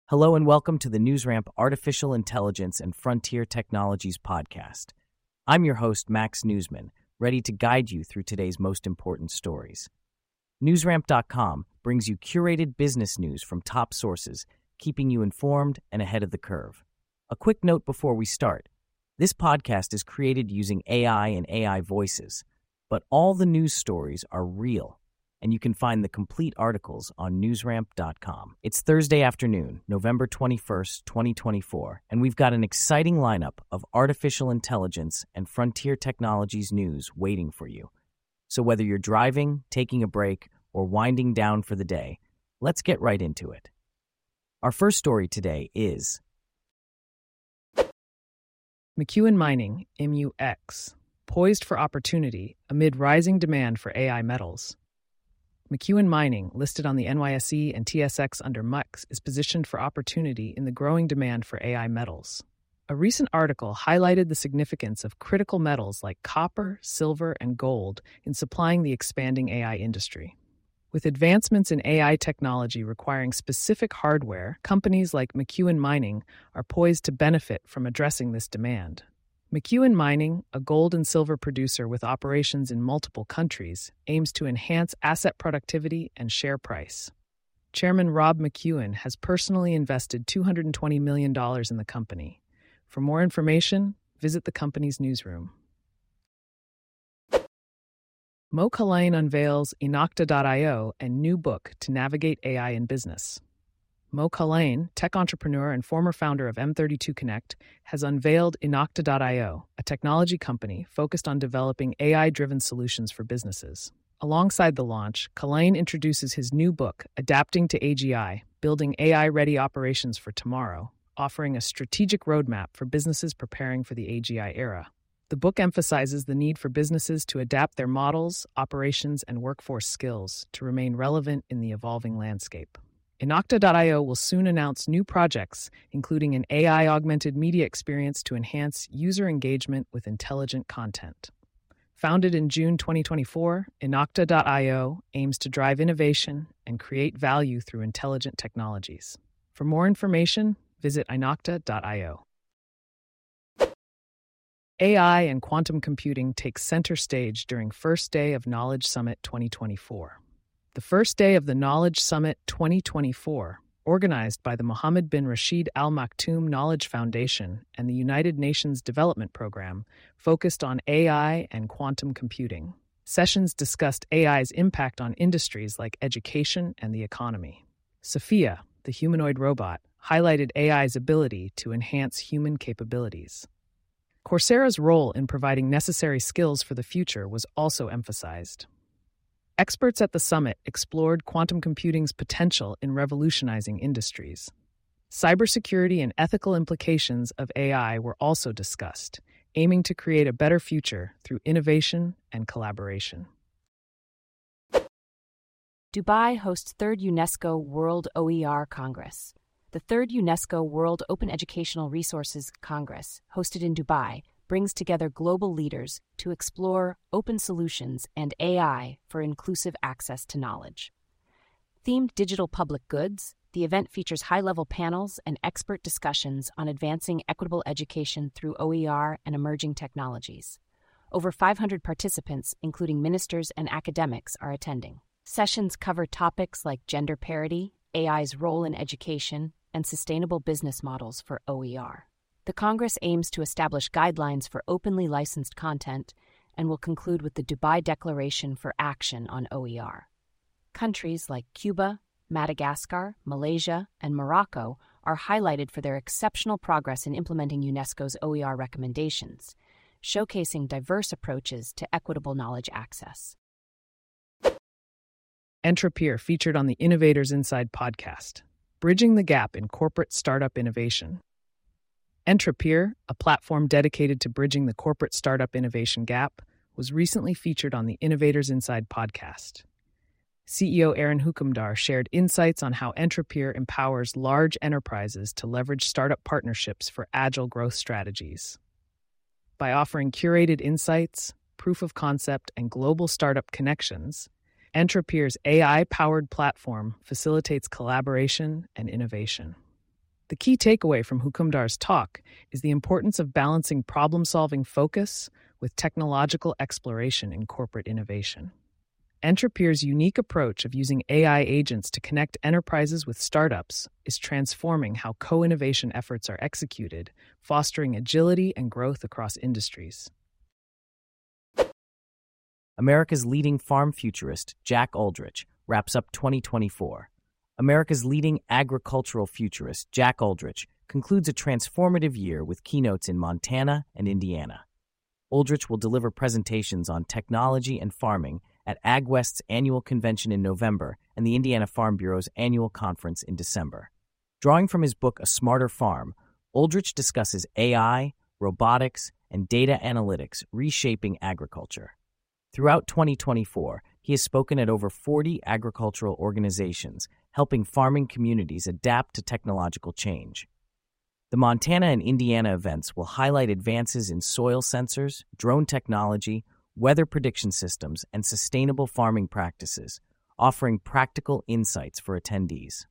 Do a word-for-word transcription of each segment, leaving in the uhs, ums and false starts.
Hello and welcome to the NewsRamp Artificial Intelligence and Frontier Technologies podcast. I'm your host, Max Newsman, ready to guide you through today's most important stories. NewsRamp dot com brings you curated business news from top sources, keeping you informed and ahead of the curve. A quick note before we start. This podcast is created using A I and A I voices, but all the news stories are real, and you can find the complete articles on NewsRamp dot com. It's Thursday afternoon, November twenty-first, twenty twenty-four, and we've got an exciting lineup of artificial intelligence and frontier technologies news waiting for you. So whether you're driving, taking a break, or winding down for the day, let's get right into it. Our first story today is McEwen Mining, M U X, poised for opportunity amid rising demand for A I metals. McEwen Mining, listed on the N Y S E and T S X under M U X, is positioned for opportunity in the growing demand for A I metals. A recent article highlighted the significance of critical metals like copper, silver, and gold in supplying the expanding A I industry. With advancements in A I technology requiring specific hardware, companies like McEwen Mining are poised to benefit from addressing this demand. McEwen Mining, a gold and silver producer with operations in multiple countries, aims to enhance asset productivity and share price. Chairman Rob McEwen has personally invested two hundred twenty million dollars in the company. For more information, visit the company's newsroom. Mo Kalain unveils Inocta dot io and new book to navigate A I in business. Mo Kalain, tech entrepreneur and former founder of M thirty-two Connect, has unveiled Inocta dot io, a technology company focused on developing A I-driven solutions for businesses. Alongside the launch, Kalain introduces his new book, Adapting to A G I, Building A I-Ready Operations for Tomorrow, offering a strategic roadmap for businesses preparing for the A G I era. The book emphasizes the need for businesses to adapt their models, operations, and workforce skills to remain relevant in the evolving landscape. Inocta dot io will soon announce new projects, including an A I-augmented media experience to enhance user engagement with intelligent content. Founded in June twenty twenty-four, Inocta dot io aims to drive innovation and create value through intelligent technologies. For more information, visit Inocta dot io. A I and quantum computing take center stage during first day of Knowledge Summit twenty twenty-four. The first day of the Knowledge Summit twenty twenty-four, organized by the Mohammed bin Rashid Al Maktoum Knowledge Foundation and the United Nations Development Program, focused on A I and quantum computing. Sessions discussed A I's impact on industries like education and the economy. Sophia, the humanoid robot, highlighted A I's ability to enhance human capabilities. Coursera's role in providing necessary skills for the future was also emphasized. Experts at the summit explored quantum computing's potential in revolutionizing industries. Cybersecurity and ethical implications of A I were also discussed, aiming to create a better future through innovation and collaboration. Dubai hosts third UNESCO World O E R Congress. The third UNESCO World Open Educational Resources Congress, hosted in Dubai, brings together global leaders to explore open solutions and A I for inclusive access to knowledge. Themed digital public goods, the event features high-level panels and expert discussions on advancing equitable education through O E R and emerging technologies. Over five hundred participants, including ministers and academics, are attending. Sessions cover topics like gender parity, A I's role in education, and sustainable business models for O E R. The Congress aims to establish guidelines for openly licensed content and will conclude with the Dubai Declaration for Action on O E R. Countries like Cuba, Madagascar, Malaysia, and Morocco are highlighted for their exceptional progress in implementing UNESCO's O E R recommendations, showcasing diverse approaches to equitable knowledge access. Entrepreneur featured on the Innovators Inside podcast, Bridging the Gap in Corporate Startup Innovation. Entrepreneur, a platform dedicated to bridging the corporate startup innovation gap, was recently featured on the Innovators Inside podcast. C E O Aaron Hukumdar shared insights on how Entrepreneur empowers large enterprises to leverage startup partnerships for agile growth strategies. By offering curated insights, proof of concept, and global startup connections, Entrepreneur's A I-powered platform facilitates collaboration and innovation. The key takeaway from Hukumdar's talk is the importance of balancing problem-solving focus with technological exploration in corporate innovation. Entrepeer's unique approach of using A I agents to connect enterprises with startups is transforming how co-innovation efforts are executed, fostering agility and growth across industries. America's leading farm futurist, Jack Aldrich, wraps up twenty twenty-four. America's leading agricultural futurist, Jack Aldrich, concludes a transformative year with keynotes in Montana and Indiana. Aldrich will deliver presentations on technology and farming at AgWest's annual convention in November and the Indiana Farm Bureau's annual conference in December. Drawing from his book A Smarter Farm, Aldrich discusses A I, robotics, and data analytics reshaping agriculture. Throughout twenty twenty-four, he has spoken at over forty agricultural organizations, helping farming communities adapt to technological change. The Montana and Indiana events will highlight advances in soil sensors, drone technology, weather prediction systems, and sustainable farming practices, offering practical insights for attendees.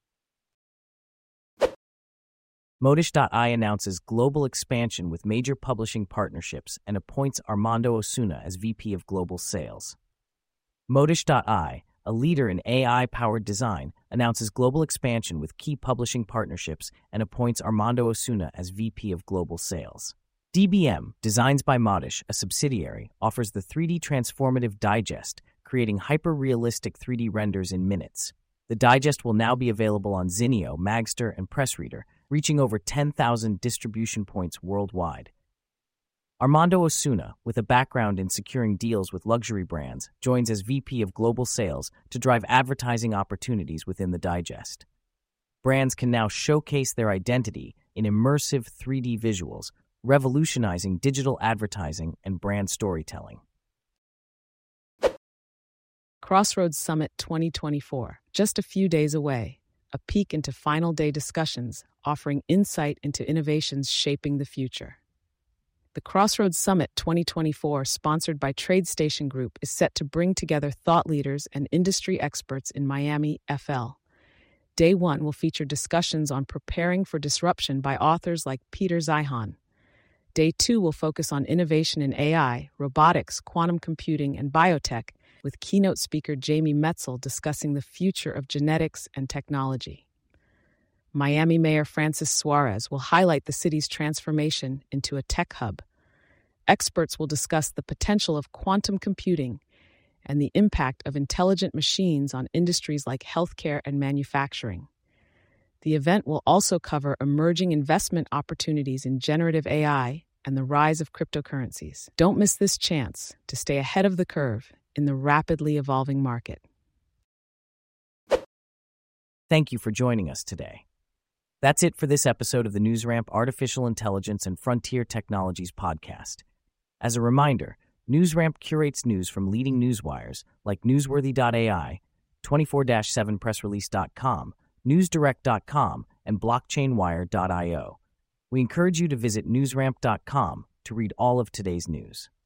Modish dot I announces global expansion with major publishing partnerships and appoints Armando Osuna as V P of Global Sales. Modish dot I, a leader in A I-powered design, announces global expansion with key publishing partnerships and appoints Armando Osuna as V P of Global Sales. D B M, Designs by Modish, a subsidiary, offers the three D Transformative Digest, creating hyper-realistic three D renders in minutes. The digest will now be available on Zinio, Magster, and PressReader, reaching over ten thousand distribution points worldwide. Armando Osuna, with a background in securing deals with luxury brands, joins as V P of Global Sales to drive advertising opportunities within the digest. Brands can now showcase their identity in immersive three D visuals, revolutionizing digital advertising and brand storytelling. Crossroads Summit twenty twenty-four, just a few days away, a peek into final day discussions offering insight into innovations shaping the future. The Crossroads Summit twenty twenty-four, sponsored by TradeStation Group, is set to bring together thought leaders and industry experts in Miami, F L. Day one will feature discussions on preparing for disruption by authors like Peter Zeihan. Day two will focus on innovation in A I, robotics, quantum computing, and biotech, with keynote speaker Jamie Metzel discussing the future of genetics and technology. Miami Mayor Francis Suarez will highlight the city's transformation into a tech hub. Experts will discuss the potential of quantum computing and the impact of intelligent machines on industries like healthcare and manufacturing. The event will also cover emerging investment opportunities in generative A I and the rise of cryptocurrencies. Don't miss this chance to stay ahead of the curve in the rapidly evolving market. Thank you for joining us today. That's it for this episode of the NewsRamp Artificial Intelligence and Frontier Technologies podcast. As a reminder, NewsRamp curates news from leading newswires like newsworthy dot A I, twenty-four seven press release dot com, newsdirect dot com, and blockchain wire dot io. We encourage you to visit newsramp dot com to read all of today's news.